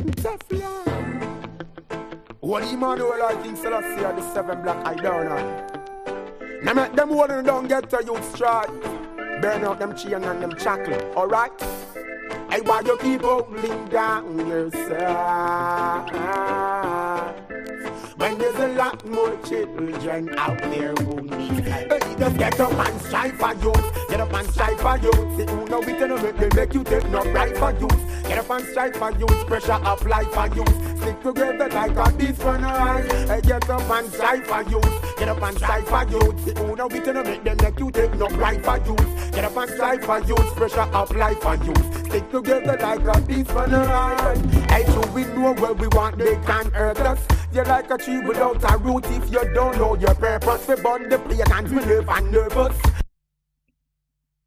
Teflon. What Emmanuel I think Selassie are the 7 black eye down on. Now make them hold and don't get to youth strike. Burn out them chain and them chocolate, alright? I want you keep holding down yourself. When there's a lot more children out there who need help. Just get up and strive for youth. Get up and strive for youth. See who know we can make you take no right for youth. Get up and strive for youth. Pressure apply for youth. Stick together like a beast for no eye. Get up and strive for youth. Get up and strive for youth. See who know we can make you take no right for youth. Get up and strive for youth. Pressure apply for youth. Stick together like a beast for no eye. Hey, so we know where we want, they can hurt us. You're like a tree without a root if you don't know your purpose. We burn the plate and we live and nervous.